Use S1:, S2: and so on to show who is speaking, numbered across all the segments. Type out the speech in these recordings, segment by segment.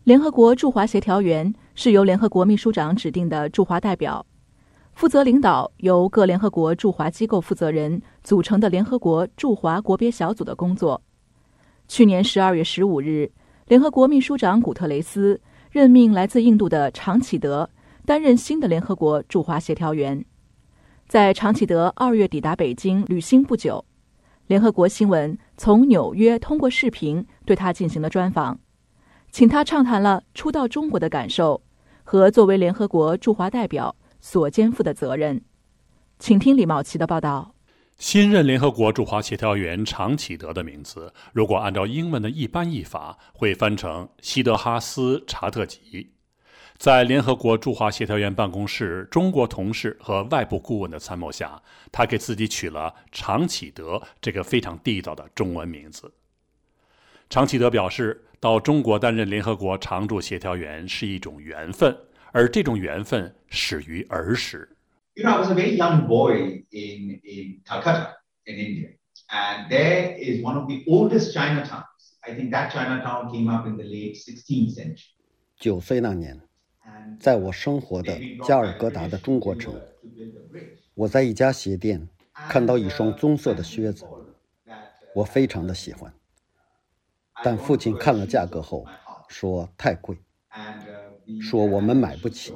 S1: 联合国驻华协调员是由联合国秘书长指定的驻华代表，负责领导由各联合国驻华机构负责人组成的联合国驻华国别小组的工作。去年12月15日，联合国秘书长古特雷斯任命来自印度的常启德担任新的联合国驻华协调员。在常启德2月抵达北京履新不久，联合国新闻从纽约通过视频对他进行了专访，请他畅谈了初到中国的感受和作为联合国驻华代表所肩负的责任。请听李茂琪的报道。
S2: 新任联合国驻华协调员常启德的名字，如果按照英文的一般译法，会翻成西德哈斯·查特吉。在联合国驻华协调员办公室中国同事和外部顾问的参谋下，他给自己取了常启德这个非常地道的中文名字。常启德表示，到中国担任联合国常驻协调员是一种缘分，而这种缘分始于儿时。
S3: I was a very young boy in Calcutta, in India, and there is one of the oldest Chinatowns. I think that Chinatown came up in the late 16th century.
S4: 9岁那年，在我生活的加尔各答的中国城，我在一家鞋店看到一双棕色的靴子，我非常的喜欢，但父亲看了价格后说太贵，说我们买不起。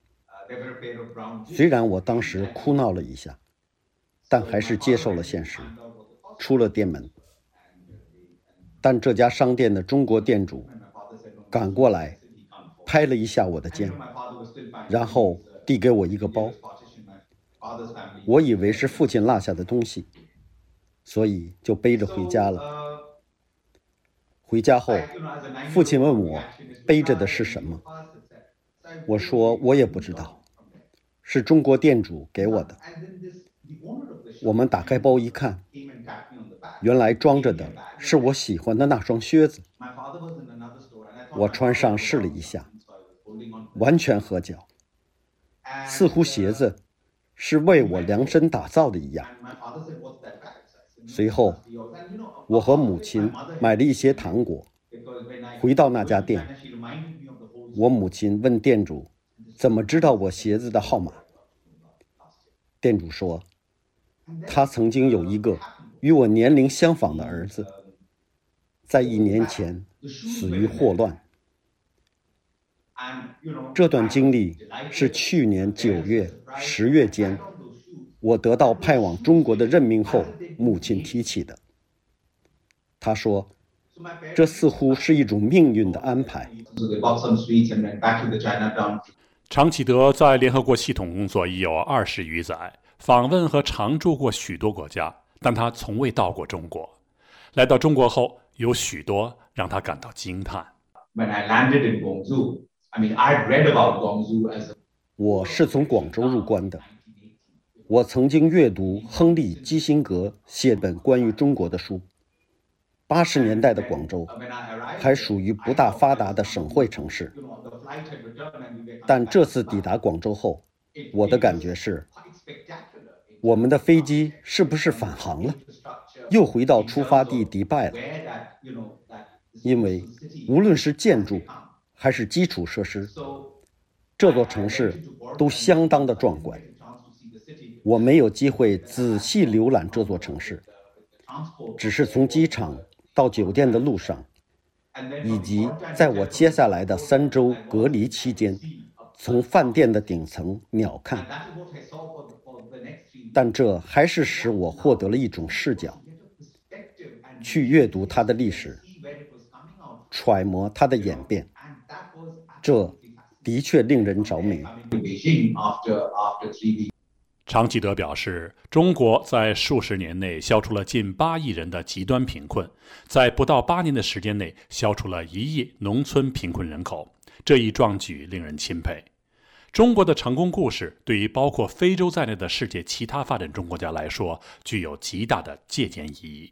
S4: 虽然我当时哭闹了一下，但还是接受了现实，出了店门。但这家商店的中国店主赶过来拍了一下我的肩，然后递给我一个包。我以为是父亲落下的东西，所以就背着回家了。回家后，父亲问我背着的是什么，我说我也不知道，是中国店主给我的。我们打开包一看，原来装着的是我喜欢的那双靴子。我穿上试了一下，完全合脚，似乎鞋子是为我量身打造的一样。随后，我和母亲买了一些糖果，回到那家店。我母亲问店主怎么知道我鞋子的号码。店主说，他曾经有一个与我年龄相仿的儿子，在1年前死于霍乱。这段经历是去年9月、10月间，我得到派往中国的任命后，母亲提起的。他说，这似乎是一种命运的安排。
S2: 常启德在联合国系统工作已有20余载，访问和常驻过许多国家，但他从未到过中国。来到中国后，有许多让他感到惊叹。
S4: 我是从广州入关的，我曾经阅读亨利·基辛格写本关于中国的书。80年代的广州还属于不大发达的省会城市，但这次抵达广州后，我的感觉是，我们的飞机是不是返航了，又回到出发地迪拜了？因为无论是建筑还是基础设施，这座城市都相当的壮观。我没有机会仔细浏览这座城市，只是从机场到酒店的路上，以及在我接下来的3周隔离期间，从饭店的顶层鸟瞰。但这还是使我获得了一种视角，去阅读它的历史，揣摩它的演变，这的确令人着迷。
S2: 常启德表示，中国在数十年内消除了近8亿人的极端贫困，在不到8年的时间内消除了1亿农村贫困人口，这一壮举令人钦佩。中国的成功故事对于包括非洲在内的世界其他发展中国家来说，具有极大的借鉴意义。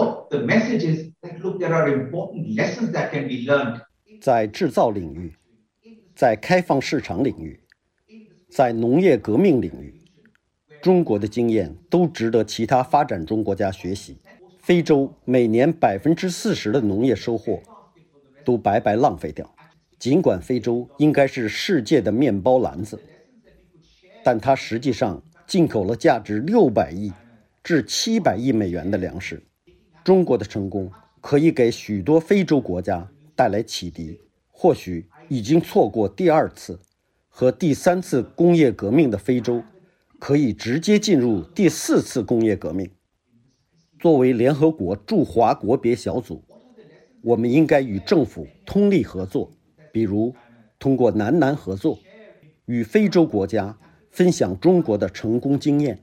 S4: 在制造领域，在开放市场领域，在农业革命领域，中国的经验都值得其他发展中国家学习。非洲每年40%的农业收获都白白浪费掉， 尽管非洲应该是世界的面包篮子，但它实际上进口了价值600亿至700亿美元的粮食。中国的成功可以给许多非洲国家带来启迪，或许已经错过第2次和第3次工业革命的非洲，可以直接进入第4次工业革命。作为联合国驻华国别小组，我们应该与政府通力合作，比如通过南南合作，与非洲国家分享中国的成功经验。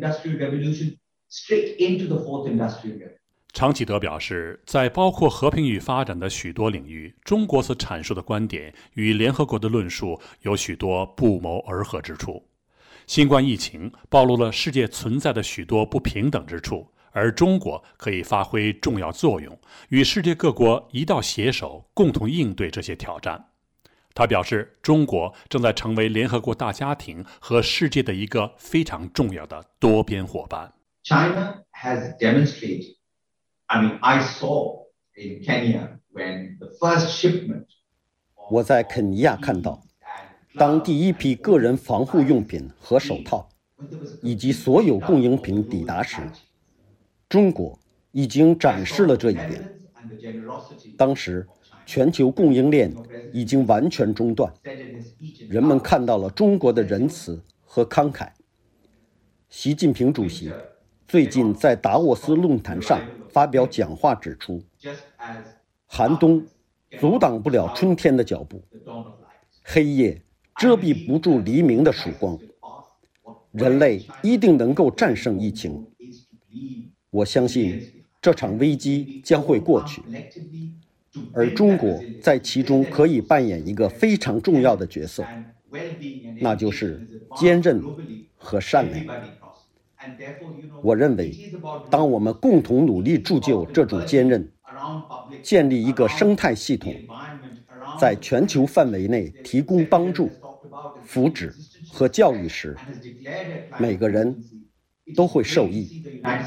S2: 常启德表示，在包括和平与发展的许多领域，中国所阐述的观点与联合国的论述有许多不谋而合之处。新冠疫情暴露了世界存在的许多不平等之处，而中国可以发挥重要作用，与世界各国一道携手，共同应对这些挑战。他表示，中国正在成为联合国大家庭和世界的一个非常重要的多边伙伴。
S3: China has demonstrated, I saw in Kenya when the first shipment.
S4: 我在肯尼亚看到，当第一批个人防护用品和手套以及所有供应品抵达时，中国已经展示了这一点。当时全球供应链已经完全中断，人们看到了中国的仁慈和慷慨。习近平主席最近在达沃斯论坛上发表讲话指出，寒冬阻挡不了春天的脚步，黑夜遮蔽不住黎明的曙光，人类一定能够战胜疫情。我相信这场危机将会过去，而中国在其中可以扮演一个非常重要的角色，那就是坚韧和善良。我认为，当我们共同努力铸就这种坚韧，建立一个生态系统，在全球范围内提供帮助、福祉和教育时，每个人都会受益。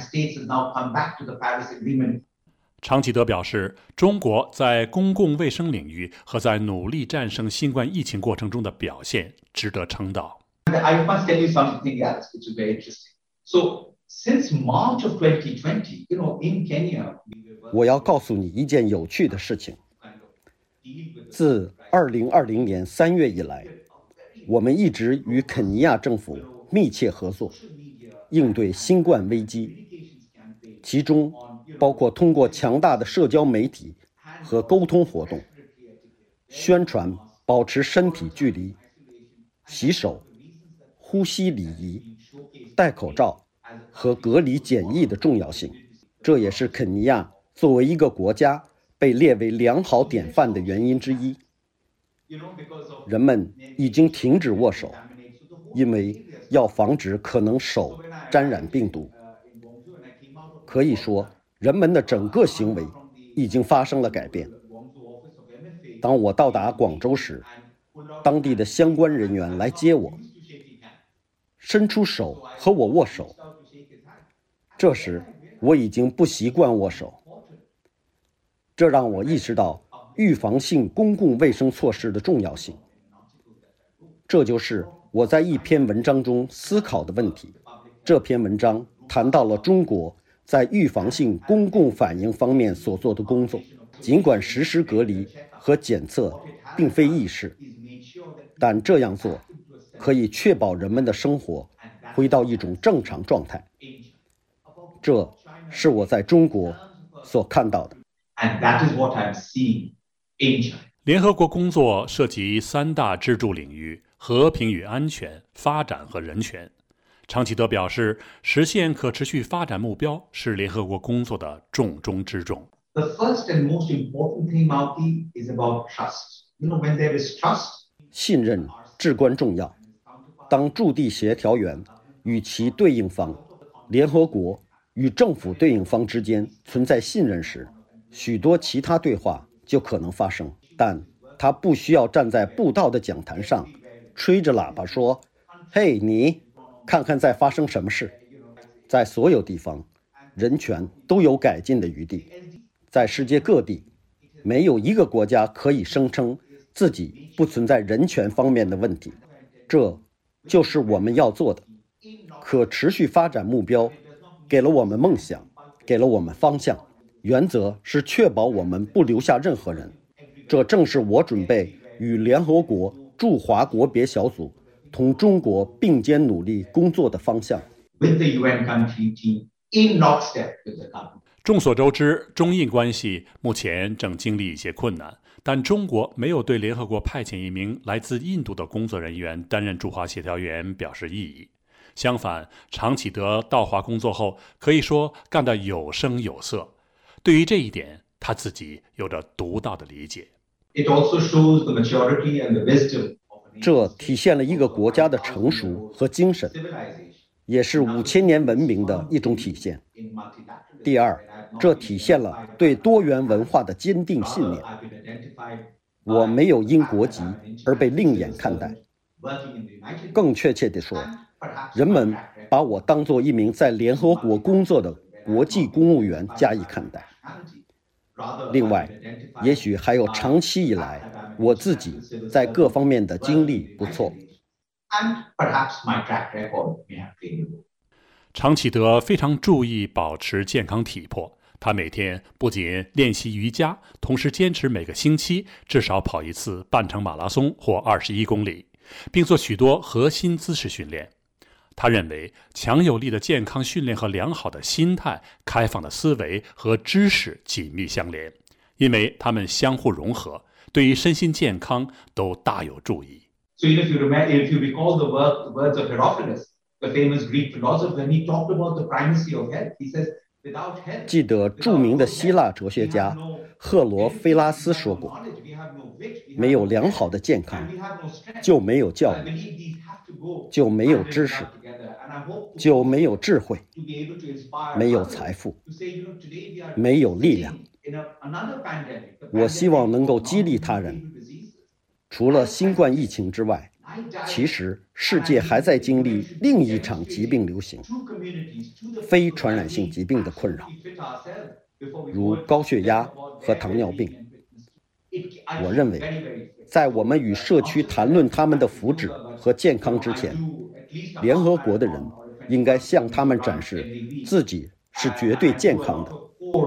S2: 常启德表示，中国在公共卫生领域和在努力战胜新冠疫情过程中的表现值得称道。
S3: I must tell you something else which is very interesting. So, since March of 2020, in Kenya,
S4: 我要告诉你一件有趣的事情。自2020年3月以来，我们一直与肯尼亚政府密切合作，应对新冠危机，其中包括通过强大的社交媒体和沟通活动，宣传保持身体距离、洗手、呼吸礼仪、戴口罩和隔离检疫的重要性。这也是肯尼亚作为一个国家被列为良好典范的原因之一。人们已经停止握手，因为要防止可能手沾染病毒。可以说，人们的整个行为已经发生了改变。当我到达广州时，当地的相关人员来接我，伸出手和我握手。这时我已经不习惯握手，这让我意识到预防性公共卫生措施的重要性。这就是我在一篇文章中思考的问题。这篇文章谈到了中国在预防性公共反应方面所做的工作。尽管实施隔离和检测并非易事，但这样做可以确保人们的生活回到一种正常状态。这是我在中国所看到的。
S3: And that is what I'm seeing in China.
S2: 联合国工作涉及3大支柱领域：和平与安全、发展和人权。常启德表示，实现可持续发展目标是联合国工作的重中之重。
S3: The first and most important thing, Mauti, is about trust. When there is trust,
S4: 信任至关重要。当驻地协调员与其对应方、联合国与政府对应方之间存在信任时，许多其他对话就可能发生。但他不需要站在布道的讲坛上吹着喇叭说：“嘿，你看看在发生什么事。”在所有地方，人权都有改进的余地。在世界各地，没有一个国家可以声称自己不存在人权方面的问题，这就是我们要做的。可持续发展目标给了我们梦想，给了我们方向，原则是确保我们不留下任何人。这正是我准备与联合国驻华国别小组同中国并肩努力工作的方向。
S2: 众所周知，中印关系目前正经历一些困难，但中国没有对联合国派遣一名来自印度的工作人员担任驻华协调员表示异议。相反，常启德到华工作后，可以说干得有声有色。对于这一点，他自己有着独到的理解。
S4: 这体现了一个国家的成熟和精神，也是5000年文明的一种体现。第二，这体现了对多元文化的坚定信念。我没有因国籍而被另眼看待，更确切地说，人们把我当作一名在联合国工作的国际公务员加以看待。另外，也许还有长期以来我自己在各方面的经历不错。
S2: 常启德非常注意保持健康体魄，他每天不仅练习瑜伽，同时坚持每个星期至少跑一次半程马拉松或21公里，并做许多核心姿势训练。他认为，强有力的健康训练和良好的心态、开放的思维和知识紧密相连，因为它们相互融合，对于身心健康都大有助益。
S3: So if you recall the words of Herodotus, the famous Greek philosopher, when he talked about the primacy of health, he says, without health,
S4: 记得著名的希腊哲学家赫罗菲拉斯说过，没有良好的健康，就没有教育，就没有知识，就没有智慧，没有财富，没有力量。我希望能够激励他人，除了新冠疫情之外，其实世界还在经历另一场疾病流行，非传染性疾病的困扰，如高血压和糖尿病。我认为，在我们与社区谈论他们的福祉和健康之前，联合国的人应该向他们展示自己是绝对健康的。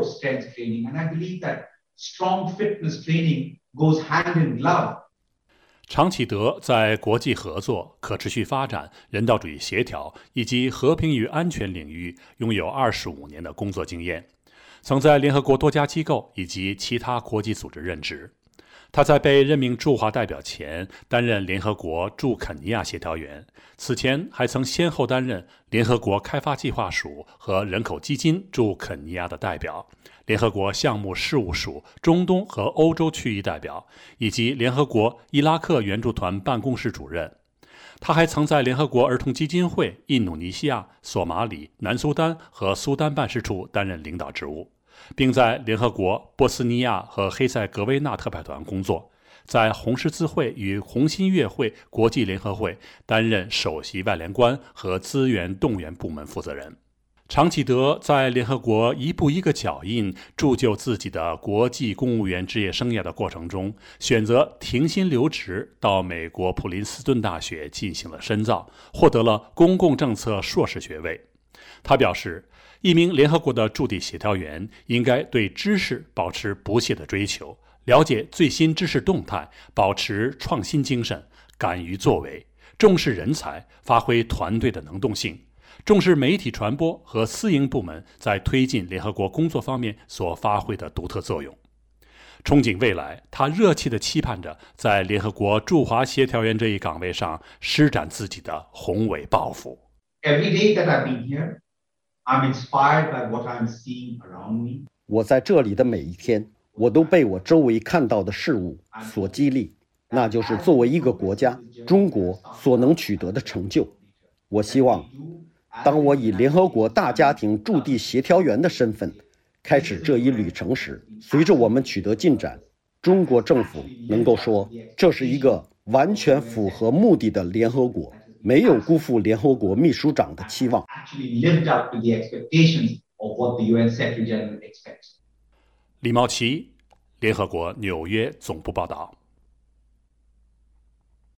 S2: 常启德在国际合作、可持续发展、人道主义协调以及和平与安全领域拥有25年的工作经验，曾在联合国多家机构以及其他国际组织任职。他在被任命驻华代表前，担任联合国驻肯尼亚协调员，此前还曾先后担任联合国开发计划署和人口基金驻肯尼亚的代表，联合国项目事务署中东和欧洲区域代表，以及联合国伊拉克援助团办公室主任。他还曾在联合国儿童基金会、印度尼西亚、索马里、南苏丹和苏丹办事处担任领导职务，并在联合国波斯尼亚和黑塞哥维纳特派团工作，在红十字会与红新月会国际联合会担任首席外联官和资源动员部门负责人。常启德在联合国一步一个脚印铸就自己的国际公务员职业生涯的过程中，选择停薪留职，到美国普林斯顿大学进行了深造，获得了公共政策硕士学位。他表示，一名联合国的驻地协调员应该对知识保持不懈的追求，了解最新知识动态，保持创新精神，敢于作为，重视人才，发挥团队的能动性，重视媒体传播和私营部门在推进联合国工作方面所发挥的独特作用。憧憬未来，他热切地期盼着在联合国驻华协调员这一岗位上施展自己的宏伟抱负。
S3: Every day that I've been here, I'm inspired by what I'm seeing around me.
S4: 我在这里的每一天，我都被我周围看到的事物所激励，那就是作为一个国家，中国所能取得的成就。我希望，当我以联合国大家庭驻地协调员的身份开始这一旅程时，随着我们取得进展，中国政府能够说，这是一个完全符合目的的联合国，没有辜负联合国秘书长的期望。
S2: 李茂奇，联合国纽约总部报道。